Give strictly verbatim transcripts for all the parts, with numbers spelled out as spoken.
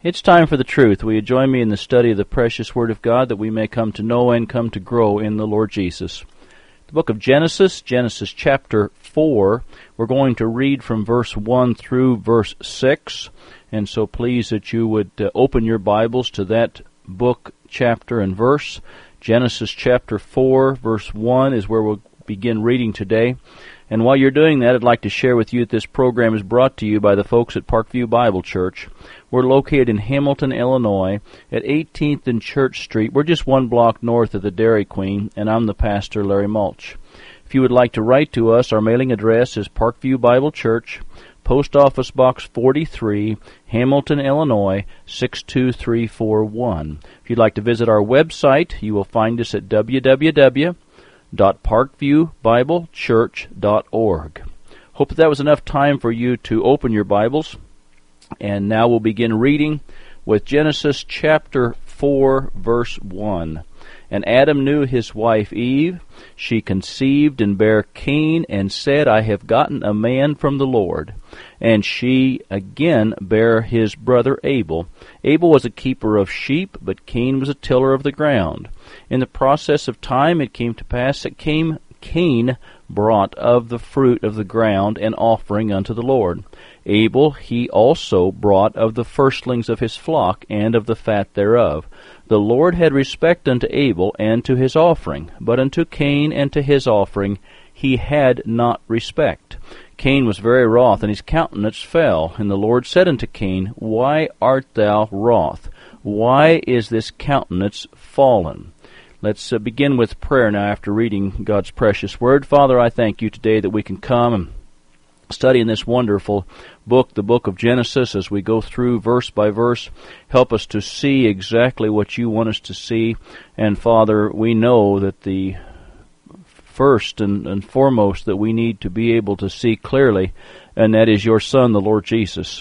It's time for the truth. Will you join me in the study of the precious Word of God that we may come to know and come to grow in the Lord Jesus? The book of Genesis, Genesis chapter four. We're going to read from verse one through verse six. And so please that you would uh, open your Bibles to that book, chapter, and verse. Genesis chapter four, verse one is where we'll begin reading today. And while you're doing that, I'd like to share with you that this program is brought to you by the folks at Parkview Bible Church. We're located in Hamilton, Illinois, at eighteenth and Church Street. We're just one block north of the Dairy Queen, and I'm the pastor, Larry Mulch. If you would like to write to us, our mailing address is Parkview Bible Church, Post Office Box forty-three, Hamilton, Illinois, six two three four one. If you'd like to visit our website, you will find us at w w w dot parkview bible church dot org. Hope that that was enough time for you to open your Bibles. And now we'll begin reading with Genesis chapter four, verse one. And Adam knew his wife Eve. She conceived and bare Cain, and said, I have gotten a man from the Lord. And she again bare his brother Abel. Abel was a keeper of sheep, but Cain was a tiller of the ground. In the process of time it came to pass that Cain, Cain brought of the fruit of the ground an offering unto the Lord. Abel he also brought of the firstlings of his flock, and of the fat thereof. The Lord had respect unto Abel and to his offering, but unto Cain and to his offering he had not respect. Cain was very wroth, and his countenance fell. And the Lord said unto Cain, Why art thou wroth? Why is this countenance fallen? Let's uh, begin with prayer now after reading God's precious Word. Father, I thank you today that we can come and study in this wonderful book, the book of Genesis, as we go through verse by verse. Help us to see exactly what you want us to see. And Father, we know that the first and, and foremost that we need to be able to see clearly, and that is your Son, the Lord Jesus.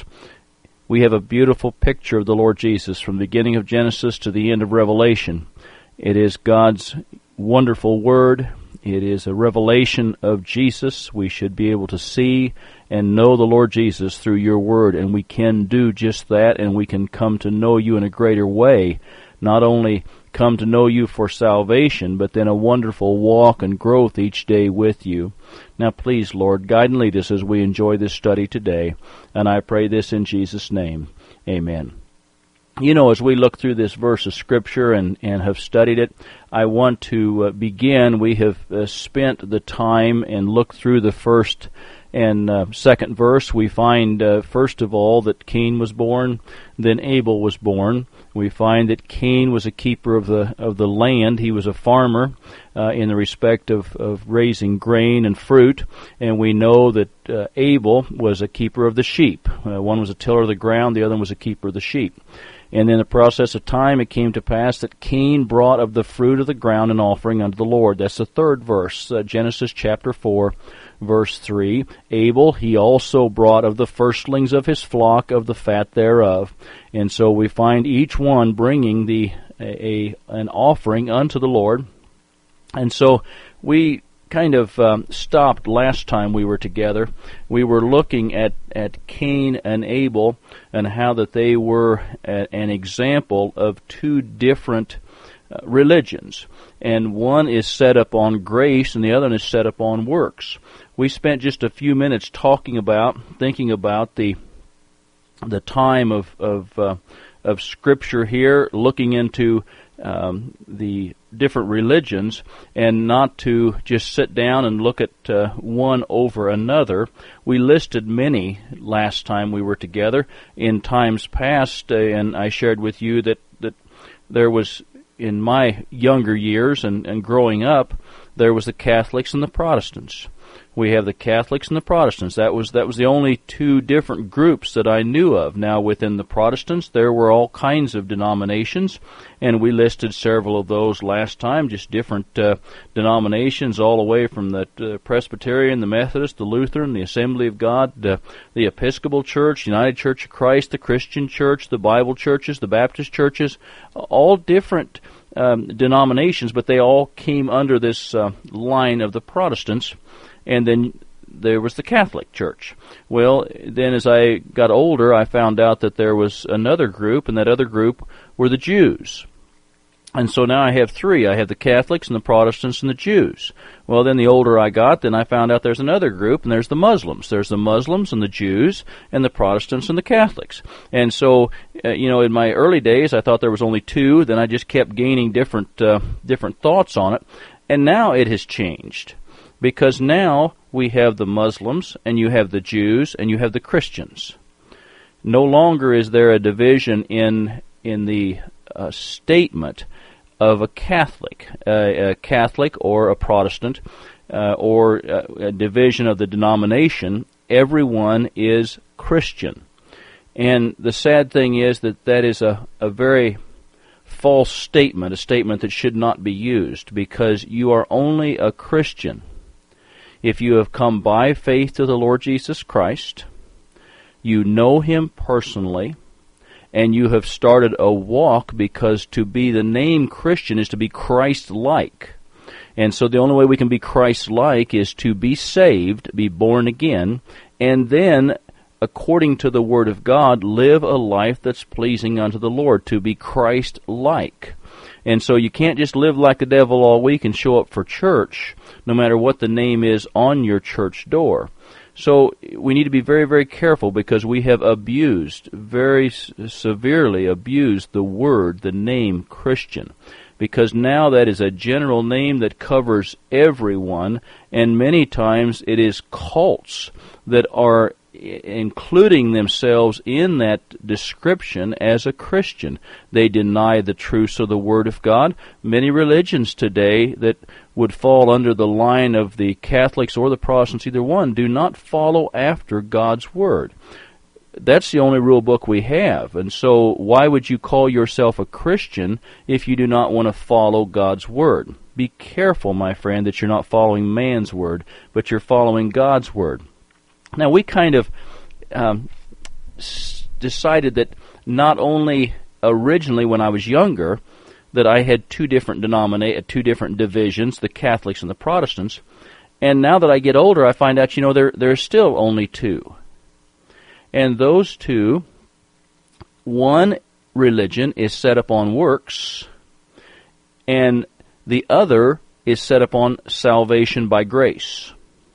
We have a beautiful picture of the Lord Jesus from the beginning of Genesis to the end of Revelation. It is God's wonderful Word. It is a revelation of Jesus. We should be able to see and know the Lord Jesus through your Word, and we can do just that, and we can come to know you in a greater way. Not only come to know you for salvation, but then a wonderful walk and growth each day with you. Now please, Lord, guide and lead us as we enjoy this study today, and I pray this in Jesus' name. Amen. You know, as we look through this verse of Scripture and, and have studied it, I want to uh, begin. We have uh, spent the time and looked through the first and uh, second verse. We find, uh, first of all, that Cain was born, then Abel was born. We find that Cain was a keeper of the of the land. He was a farmer uh, in the respect of, of raising grain and fruit. And we know that uh, Abel was a keeper of the sheep. Uh, one was a tiller of the ground, the other was a keeper of the sheep. And in the process of time it came to pass that Cain brought of the fruit of the ground an offering unto the Lord. That's the third verse, uh, Genesis chapter four, verse three. Abel he also brought of the firstlings of his flock, of the fat thereof. And so we find each one bringing the a, a an offering unto the Lord. And so we kind of um, stopped last time we were together. We were looking at, at Cain and Abel and how that they were a, an example of two different uh, religions. And one is set up on grace and the other is set up on works. We spent just a few minutes talking about, thinking about the the time of of, uh, of Scripture here, looking into um, the different religions, and not to just sit down and look at uh, one over another. We listed many last time we were together. In times past, uh, and I shared with you that, that there was, in my younger years and, and growing up, there was the Catholics and the Protestants. We have the Catholics and the Protestants. That was that was the only two different groups that I knew of. Now, within the Protestants, there were all kinds of denominations, and we listed several of those last time, just different uh, denominations, all the way from the uh, Presbyterian, the Methodist, the Lutheran, the Assembly of God, the, the Episcopal Church, United Church of Christ, the Christian Church, the Bible churches, the Baptist churches, all different um, denominations, but they all came under this uh, line of the Protestants. And then there was the Catholic Church. Well, then as I got older, I found out that there was another group, and that other group were the Jews. And so now I have three. I have the Catholics and the Protestants and the Jews. Well, then the older I got, then I found out there's another group, and there's the Muslims. There's the Muslims and the Jews and the Protestants and the Catholics. And so, uh, you know, in my early days, I thought there was only two. Then I just kept gaining different uh, different thoughts on it. And now it has changed, because now we have the Muslims, and you have the Jews, and you have the Christians. No longer is there a division in in the uh, statement of a Catholic, uh, a Catholic or a Protestant, uh, or uh, a division of the denomination. Everyone is Christian. And the sad thing is that that is a, a very false statement, a statement that should not be used, because you are only a Christian if you have come by faith to the Lord Jesus Christ, you know Him personally, and you have started a walk, because to be the name Christian is to be Christ-like. And so the only way we can be Christ-like is to be saved, be born again, and then, according to the Word of God, live a life that's pleasing unto the Lord, to be Christ-like. And so you can't just live like the devil all week and show up for church, no matter what the name is on your church door. So we need to be very, very careful, because we have abused, very severely abused the word, the name Christian, because now that is a general name that covers everyone, and many times it is cults that are including themselves in that description as a Christian. They deny the truths of the Word of God. Many religions today that would fall under the line of the Catholics or the Protestants, either one, do not follow after God's Word. That's the only rule book we have. And so why would you call yourself a Christian if you do not want to follow God's Word? Be careful, my friend, that you're not following man's Word, but you're following God's Word. Now, we kind of um, s- decided that not only originally when I was younger that I had two different denomina- two different divisions, the Catholics and the Protestants, and now that I get older, I find out, you know, there there's still only two. And those two, one religion is set up on works, and the other is set up on salvation by grace.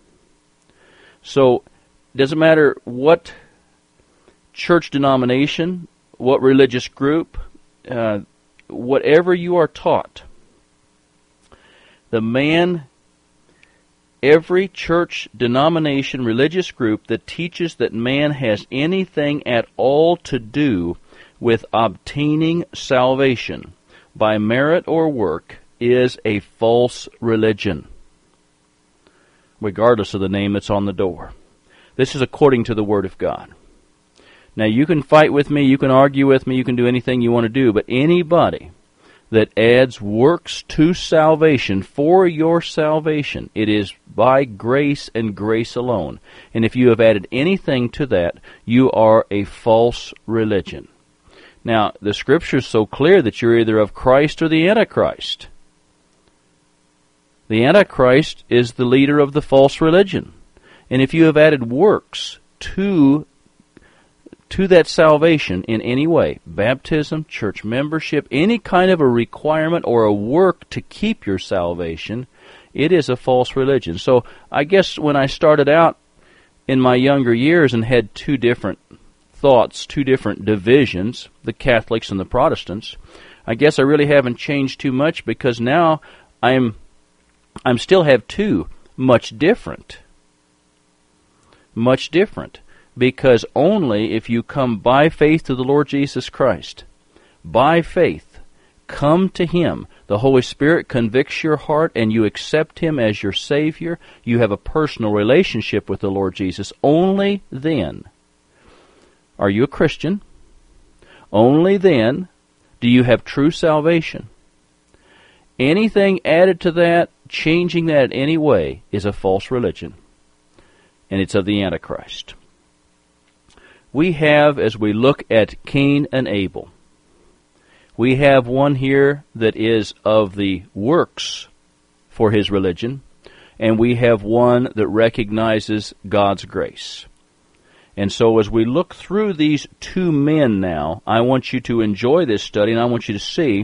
So, it doesn't matter what church denomination, what religious group, uh, whatever you are taught, the man, every church denomination, religious group that teaches that man has anything at all to do with obtaining salvation by merit or work is a false religion, regardless of the name that's on the door. This is according to the Word of God. Now, you can fight with me, you can argue with me, you can do anything you want to do, but anybody that adds works to salvation for your salvation, it is by grace and grace alone. And if you have added anything to that, you are a false religion. Now, the Scripture is so clear that you're either of Christ or the Antichrist. The Antichrist is the leader of the false religion. And if you have added works to to that salvation in any way, baptism, church membership, any kind of a requirement or a work to keep your salvation, it is a false religion. So I guess when I started out in my younger years and had two different thoughts, two different divisions, the Catholics and the Protestants, I guess I really haven't changed too much, because now I'm I'm still have two much different. Much different. Because only if you come by faith to the Lord Jesus Christ, by faith, come to Him, the Holy Spirit convicts your heart and you accept Him as your Savior, you have a personal relationship with the Lord Jesus, only then are you a Christian. Only then do you have true salvation. Anything added to that, changing that in any way, is a false religion. And it's of the Antichrist. We have, as we look at Cain and Abel, we have one here that is of the works for his religion, and we have one that recognizes God's grace. And so as we look through these two men now, I want you to enjoy this study, and I want you to see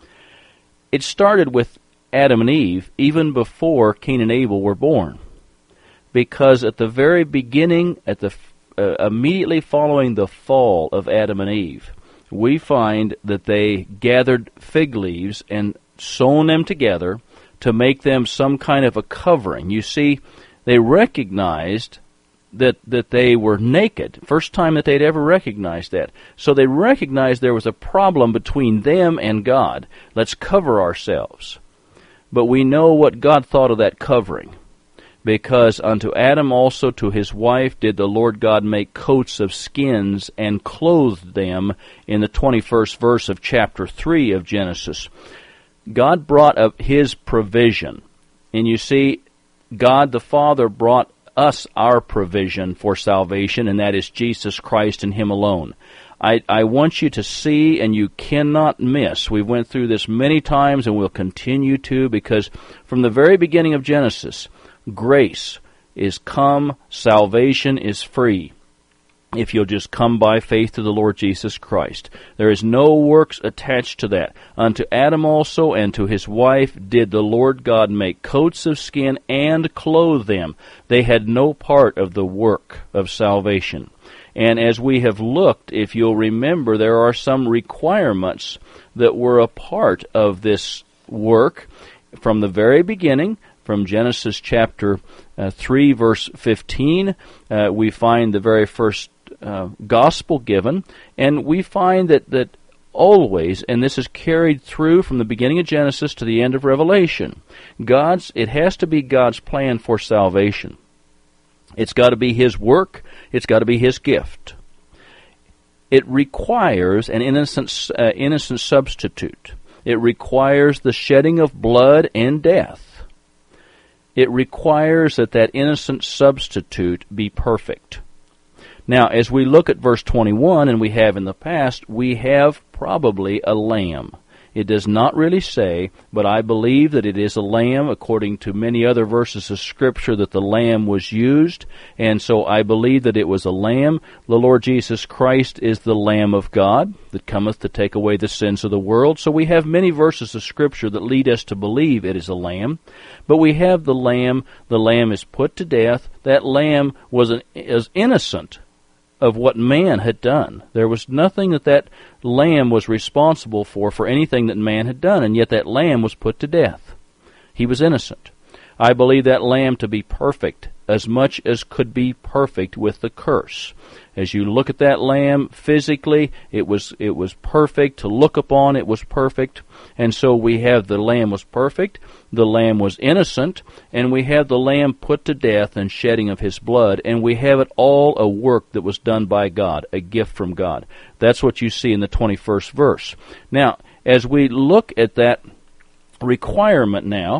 it started with Adam and Eve even before Cain and Abel were born. Because at the very beginning, at the uh, immediately following the fall of Adam and Eve, we find that they gathered fig leaves and sewn them together to make them some kind of a covering. You see, they recognized that that they were naked. First time that they'd ever recognized that. So they recognized there was a problem between them and God. Let's cover ourselves. But we know what God thought of that covering. Because unto Adam also to his wife did the Lord God make coats of skins and clothed them, in the twenty-first verse of chapter three of Genesis. God brought up His provision. And you see, God the Father brought us our provision for salvation, and that is Jesus Christ and Him alone. I, I want you to see, and you cannot miss. We went through this many times, and we'll continue to, because from the very beginning of Genesis, grace is come, salvation is free, if you'll just come by faith to the Lord Jesus Christ. There is no works attached to that. Unto Adam also and to his wife did the Lord God make coats of skin and clothe them. They had no part of the work of salvation. And as we have looked, if you'll remember, there are some requirements that were a part of this work from the very beginning. From Genesis chapter uh, three, verse fifteen, uh, we find the very first uh, gospel given, and we find that, that always, and this is carried through from the beginning of Genesis to the end of Revelation, God's it has to be God's plan for salvation. It's got to be His work. It's got to be His gift. It requires an innocent, uh, innocent substitute. It requires the shedding of blood and death. It requires that that innocent substitute be perfect. Now, as we look at verse twenty-one, and we have in the past, we have probably a lamb. It does not really say, but I believe that it is a lamb, according to many other verses of Scripture, that the lamb was used, and so I believe that it was a lamb. The Lord Jesus Christ is the Lamb of God, that cometh to take away the sins of the world. So we have many verses of Scripture that lead us to believe it is a lamb. But we have the lamb. The lamb is put to death. That lamb was, an, is innocent of what man had done. There was nothing that that lamb was responsible for, for anything that man had done, and yet that lamb was put to death. He was innocent. I believe that lamb to be perfect, as much as could be perfect with the curse. As you look at that lamb physically, it was it was perfect. To look upon, it was perfect. And so we have the lamb was perfect, the lamb was innocent, and we have the lamb put to death and shedding of his blood, and we have it all a work that was done by God, a gift from God. That's what you see in the twenty-first verse. Now, as we look at that requirement now,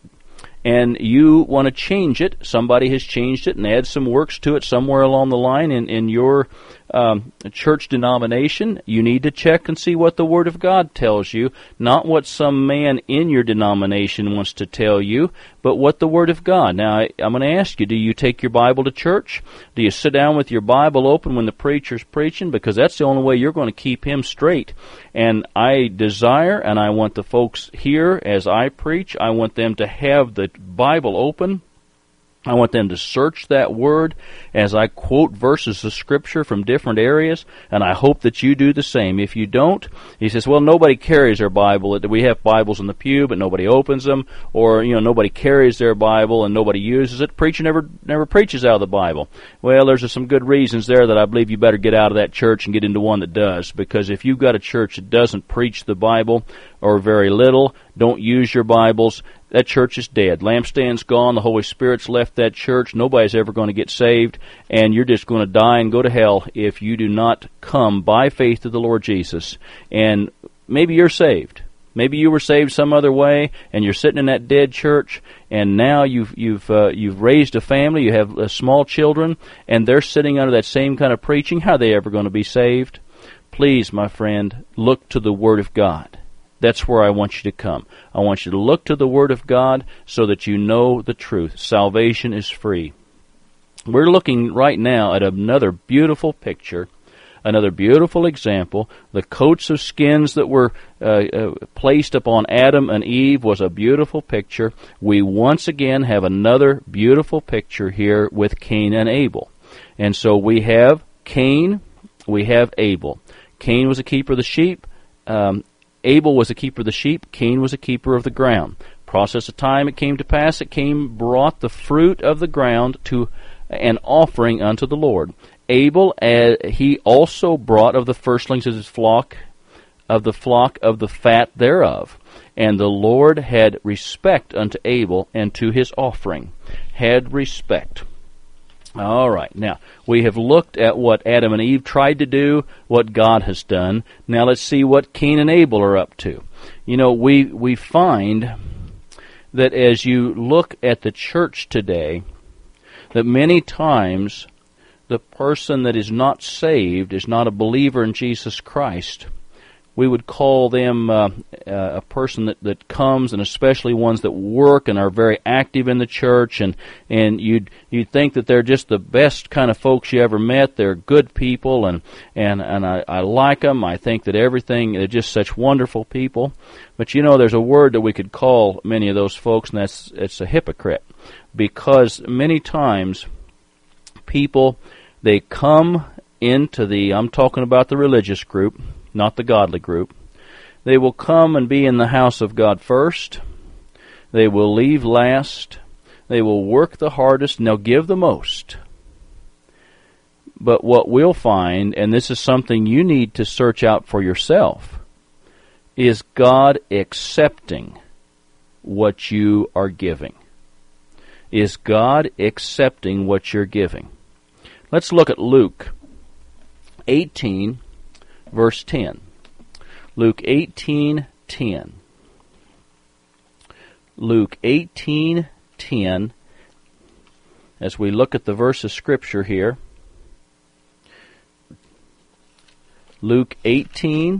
and you want to change it, somebody has changed it and add some works to it somewhere along the line in, in your um, church denomination, you need to check and see what the Word of God tells you, not what some man in your denomination wants to tell you, but what the Word of God. Now, I, I'm going to ask you, do you take your Bible to church? Do you sit down with your Bible open when the preacher's preaching? Because that's the only way you're going to keep him straight. And I desire, and I want the folks here as I preach, I want them to have the Bible open. I want them to search that Word as I quote verses of Scripture from different areas, and I hope that you do the same. If you don't, he says, well, nobody carries their Bible. We have Bibles in the pew, but nobody opens them, or, you know, nobody carries their Bible and nobody uses it. Preacher never never preaches out of the Bible. Well, there's some good reasons there that I believe you better get out of that church and get into one that does, because if you've got a church that doesn't preach the Bible, or very little, don't use your Bibles, that church is dead. Lampstand's gone. The Holy Spirit's left that church. Nobody's ever going to get saved, and you're just going to die and go to hell if you do not come by faith to the Lord Jesus. And maybe you're saved. Maybe you were saved some other way, and you're sitting in that dead church, and now you've you've uh, you've raised a family. You have uh, small children, and they're sitting under that same kind of preaching. How are they ever going to be saved? Please, my friend, look to the Word of God. That's where I want you to come. I want you to look to the Word of God so that you know the truth. Salvation is free. We're looking right now at another beautiful picture, another beautiful example. The coats of skins that were uh, uh, placed upon Adam and Eve was a beautiful picture. We once again have another beautiful picture here with Cain and Abel. And so we have Cain, we have Abel. Cain was a keeper of the sheep. Um, Abel was a keeper of the sheep. Cain was a keeper of the ground. Process of time it came to pass that Cain brought the fruit of the ground to an offering unto the Lord. Abel, uh, he also brought of the firstlings of his flock, of the flock of the fat thereof. And the Lord had respect unto Abel and to his offering. Had respect. All right, now, we have looked at what Adam and Eve tried to do, what God has done. Now let's see what Cain and Abel are up to. You know, we, we find that as you look at the church today, that many times the person that is not saved, is not a believer in Jesus Christ, we would call them uh, uh, a person that, that comes, and especially ones that work and are very active in the church, and, and you'd you'd think that they're just the best kind of folks you ever met. They're good people, and and, and I, I like them. I think that everything, they're just such wonderful people. But you know, there's a word that we could call many of those folks, and that's it's a hypocrite. Because many times people, they come into the, I'm talking about the religious group, not the godly group. They will come and be in the house of God first. They will leave last. They will work the hardest, and they'll give the most. But what we'll find, and this is something you need to search out for yourself, is God accepting what you are giving? Is God accepting what you're giving? Let's look at Luke eighteen, verse ten. Luke eighteen ten. Luke eighteen ten. As we look at the verse of Scripture here, Luke eighteen,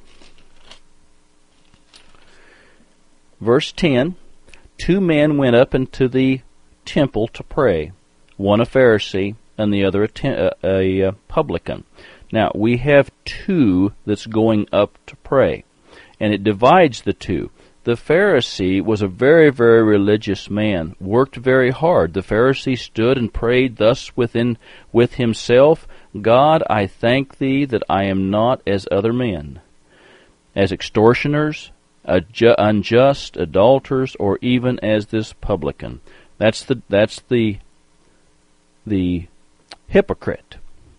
verse ten. Two men went up into the temple to pray, one a Pharisee and the other a, te- a, a publican. Now, we have two that's going up to pray, and it divides the two. The Pharisee was a very, very religious man, worked very hard. The Pharisee stood and prayed thus within with himself, God, I thank thee that I am not as other men, as extortioners, adju- unjust, adulterers, or even as this publican. That's the that's the the hypocrite.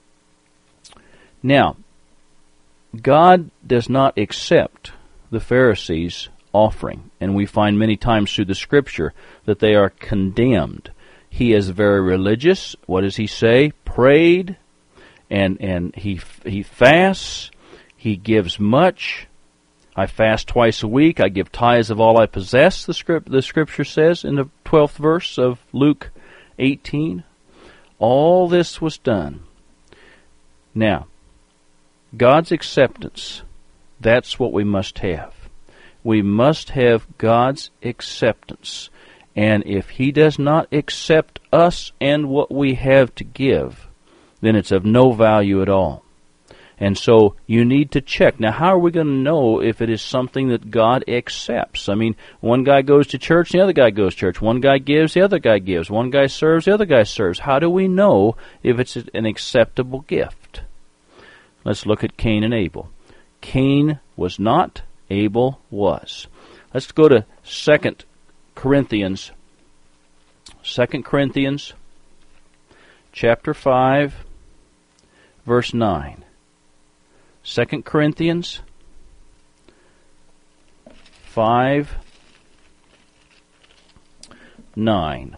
Now, God does not accept the Pharisees' offering, and we find many times through the Scripture that they are condemned. He is very religious. What does he say? Prayed, and and he he fasts. He gives much. I fast twice a week. I give tithes of all I possess, the script the Scripture says in the twelfth verse of Luke eighteen. All this was done. Now, God's acceptance, that's what we must have. We must have God's acceptance. And if He does not accept us and what we have to give, then it's of no value at all. And so you need to check. Now, how are we going to know if it is something that God accepts? I mean, one guy goes to church, the other guy goes to church. One guy gives, the other guy gives. One guy serves, the other guy serves. How do we know if it's an acceptable gift? Let's look at Cain and Abel. Cain was not, Abel was. Let's go to Second Corinthians. Second Corinthians chapter five, verse nine. Second Corinthians five, nine.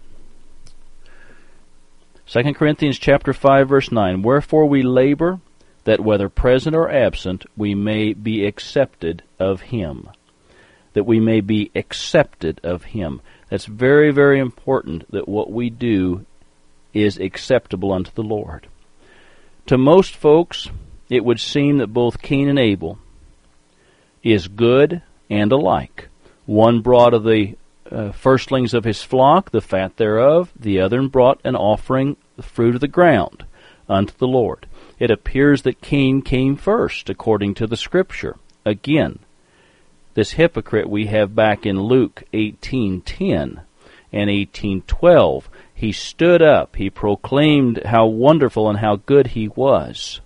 Second Corinthians chapter five, verse nine. Wherefore we labor, that whether present or absent, we may be accepted of Him. That we may be accepted of Him. That's very, very important, that what we do is acceptable unto the Lord. To most folks, it would seem that both Cain and Abel, is good and alike. One brought of the uh, firstlings of his flock, the fat thereof. The other brought an offering, the fruit of the ground, unto the Lord. It appears that Cain came first, according to the Scripture. Again, this hypocrite we have back in Luke eighteen ten and eighteen twelve. He stood up. He proclaimed how wonderful and how good he was.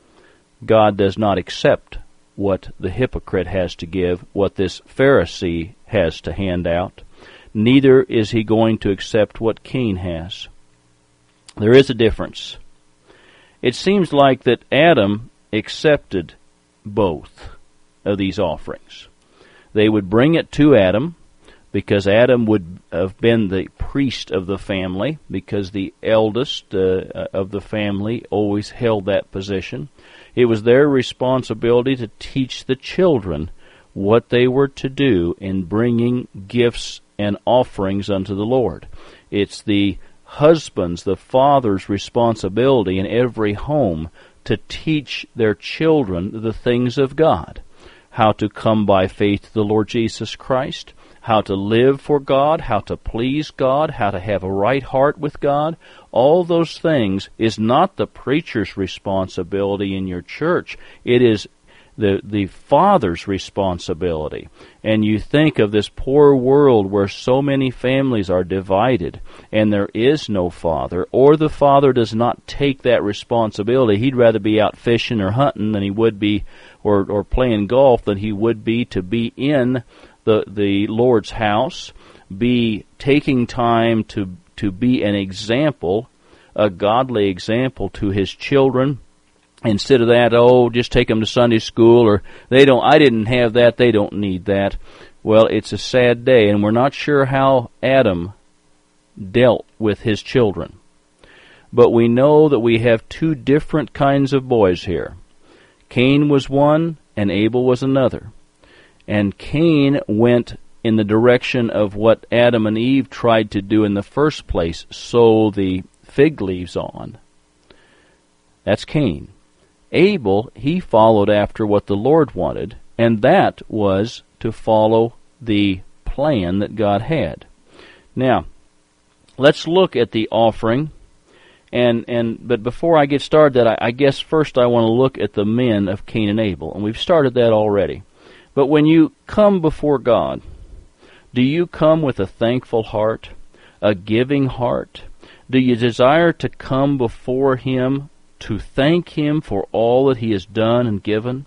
God does not accept what the hypocrite has to give, what this Pharisee has to hand out. Neither is he going to accept what Cain has. There is a difference. It seems like that Adam accepted both of these offerings. They would bring it to Adam, because Adam would have been the priest of the family, because the eldest uh, of the family always held that position. It was their responsibility to teach the children what they were to do in bringing gifts and offerings unto the Lord. It's the husband's, the father's responsibility in every home to teach their children the things of God, how to come by faith to the Lord Jesus Christ, how to live for God, how to please God, how to have a right heart with God. All those things is not the preacher's responsibility in your church. It is the the father's responsibility. And you think of this poor world where so many families are divided and there is no father, or the father does not take that responsibility. He'd rather be out fishing or hunting than he would be, or, or playing golf than he would be to be in the the Lord's house, be taking time to to be an example, a godly example to his children. Instead of that, oh, just take them to Sunday school, or they don't, I didn't have that, they don't need that. Well, it's a sad day, and we're not sure how Adam dealt with his children. But we know that we have two different kinds of boys here. Cain was one, and Abel was another. And Cain went in the direction of what Adam and Eve tried to do in the first place, sow the fig leaves on. That's Cain. Abel, he followed after what the Lord wanted, and that was to follow the plan that God had. Now, let's look at the offering, and and but before I get started, that I, I guess first I want to look at the men of Cain and Abel, and we've started that already. But when you come before God, do you come with a thankful heart, a giving heart? Do you desire to come before Him to thank Him for all that He has done and given?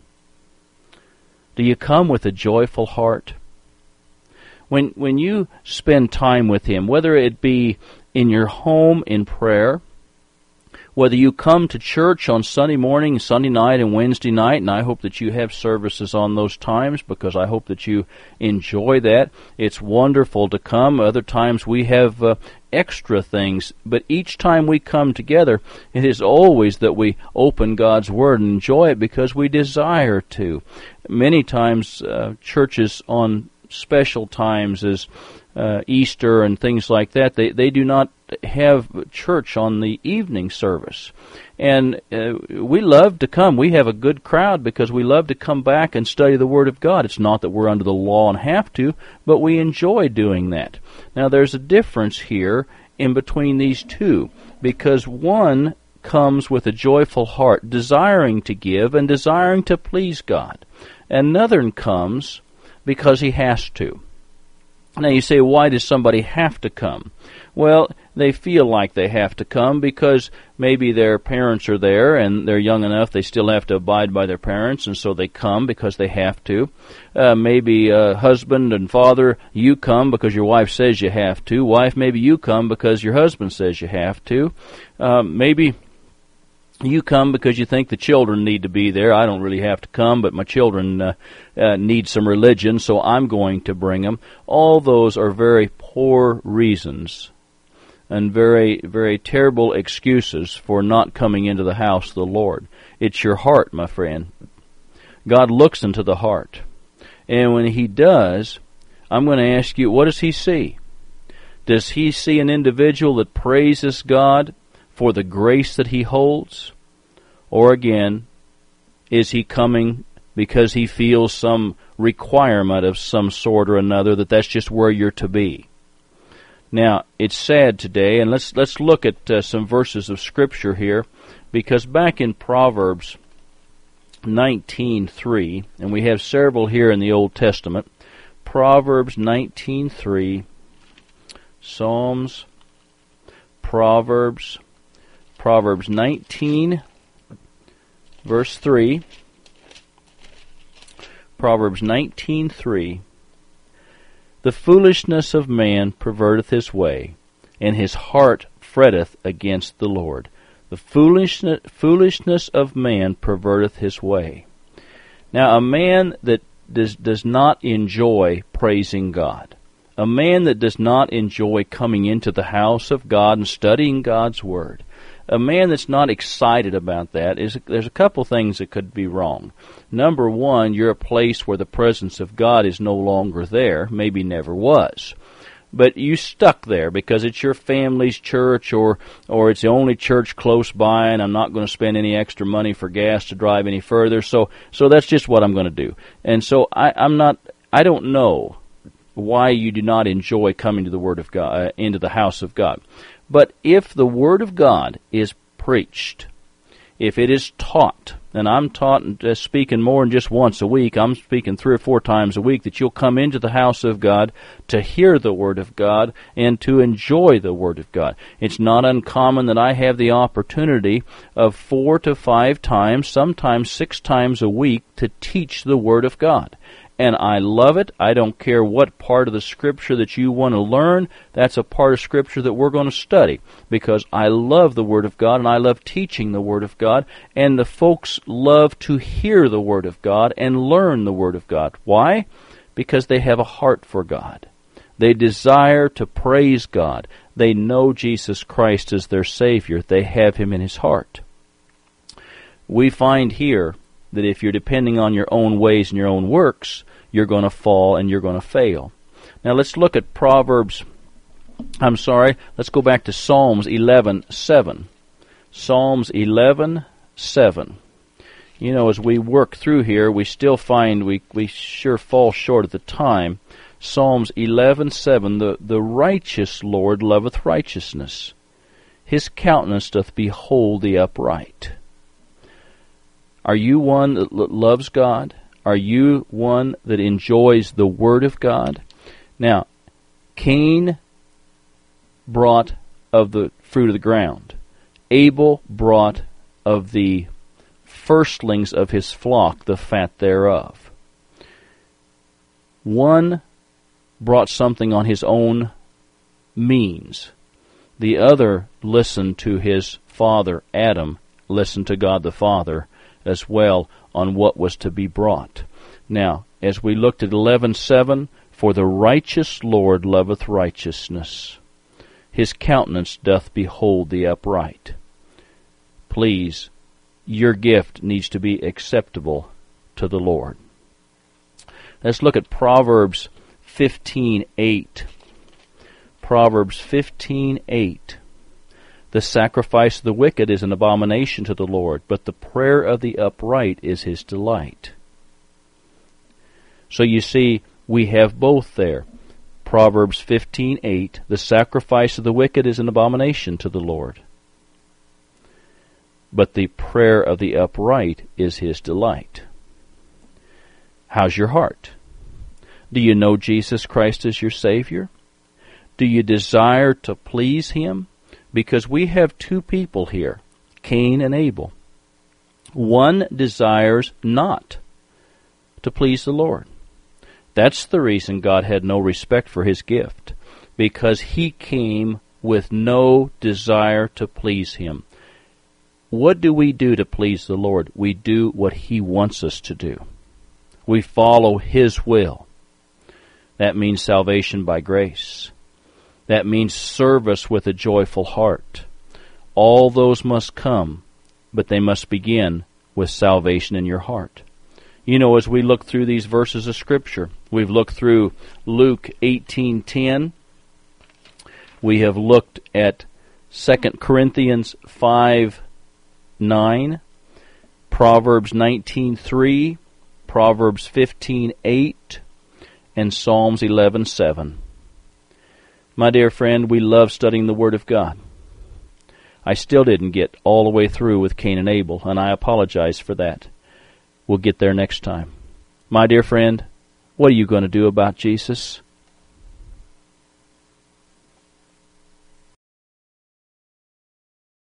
Do you come with a joyful heart? When when you spend time with Him, whether it be in your home in prayer, whether you come to church on Sunday morning, Sunday night, and Wednesday night, and I hope that you have services on those times, because I hope that you enjoy that. It's wonderful to come. Other times we have uh, extra things, but each time we come together, it is always that we open God's Word and enjoy it because we desire to. Many times uh, churches on special times as uh, Easter and things like that, they, they do not have church on the evening service. And uh, we love to come. We have a good crowd because we love to come back and study the Word of God. It's not that we're under the law and have to, but we enjoy doing that. Now, there's a difference here in between these two, because one comes with a joyful heart, desiring to give and desiring to please God. Another comes because he has to. Now you say, why does somebody have to come? Well, they feel like they have to come because maybe their parents are there and they're young enough they still have to abide by their parents, and so they come because they have to. Uh, maybe uh, husband and father, you come because your wife says you have to. Wife, maybe you come because your husband says you have to. Uh, maybe you come because you think the children need to be there. I don't really have to come, but my children uh, uh, need some religion, so I'm going to bring them. All those are very poor reasons and very, very terrible excuses for not coming into the house of the Lord. It's your heart, my friend. God looks into the heart. And when He does, I'm going to ask you, what does He see? Does He see an individual that praises God for the grace that he holds? Or again, is he coming because he feels some requirement of some sort or another that that's just where you're to be. Now, it's sad today, and let's let's look at uh, some verses of Scripture here, because back in Proverbs nineteen three, and we have several here in the Old Testament, Proverbs nineteen three, Psalms, Proverbs, Proverbs nineteen, verse three, Proverbs nineteen three. The foolishness of man perverteth his way, and his heart fretteth against the Lord. The foolishness, foolishness of man perverteth his way. Now, a man that does, does not enjoy praising God, a man that does not enjoy coming into the house of God and studying God's Word, a man that's not excited about that, is there's a couple things that could be wrong. Number one, you're a place where the presence of God is no longer there, maybe never was. But you stuck there because it's your family's church, or or it's the only church close by, and I'm not going to spend any extra money for gas to drive any further, so so that's just what I'm going to do. And so I, I'm not, I don't know why you do not enjoy coming to the Word of God, uh, into the house of God. But if the Word of God is preached, if it is taught, and I'm taught uh, speaking more than just once a week, I'm speaking three or four times a week, that you'll come into the house of God to hear the Word of God and to enjoy the Word of God. It's not uncommon that I have the opportunity of four to five times, sometimes six times a week, to teach the Word of God. And I love it. I don't care what part of the Scripture that you want to learn. That's a part of Scripture that we're going to study, because I love the Word of God, and I love teaching the Word of God, and the folks love to hear the Word of God and learn the Word of God. Why? Because they have a heart for God. They desire to praise God. They know Jesus Christ as their Savior. They have Him in His heart. We find here that if you're depending on your own ways and your own works, you're going to fall and you're going to fail. Now let's look at Proverbs, I'm sorry, let's go back to Psalms eleven seven. Psalms eleven seven. You know, as we work through here, we still find we, we sure fall short at the time. Psalms eleven seven, the, the righteous Lord loveth righteousness. His countenance doth behold the upright. Are you one that loves God? Are you one that enjoys the Word of God? Now, Cain brought of the fruit of the ground. Abel brought of the firstlings of his flock, the fat thereof. One brought something on his own means. The other listened to his father, Adam, listened to God the Father as well on what was to be brought. Now, as we looked at eleven seven, for the righteous Lord loveth righteousness. His countenance doth behold the upright. Please, your gift needs to be acceptable to the Lord. Let's look at Proverbs fifteen eight. Proverbs fifteen eight. The sacrifice of the wicked is an abomination to the Lord, but the prayer of the upright is His delight. So you see, we have both there. Proverbs fifteen eight, the sacrifice of the wicked is an abomination to the Lord, but the prayer of the upright is His delight. How's your heart? Do you know Jesus Christ as your Savior? Do you desire to please Him? Because we have two people here, Cain and Abel. One desires not to please the Lord. That's the reason God had no respect for his gift, because he came with no desire to please Him. What do we do to please the Lord? We do what He wants us to do. We follow His will. That means salvation by grace. That means service with a joyful heart. All those must come, but they must begin with salvation in your heart. You know, as we look through these verses of Scripture, we've looked through Luke eighteen ten. We have looked at Second Corinthians five nine, Proverbs nineteen three, Proverbs fifteen eight and Psalms eleven seven. My dear friend, we love studying the Word of God. I still didn't get all the way through with Cain and Abel, and I apologize for that. We'll get there next time. My dear friend, what are you going to do about Jesus?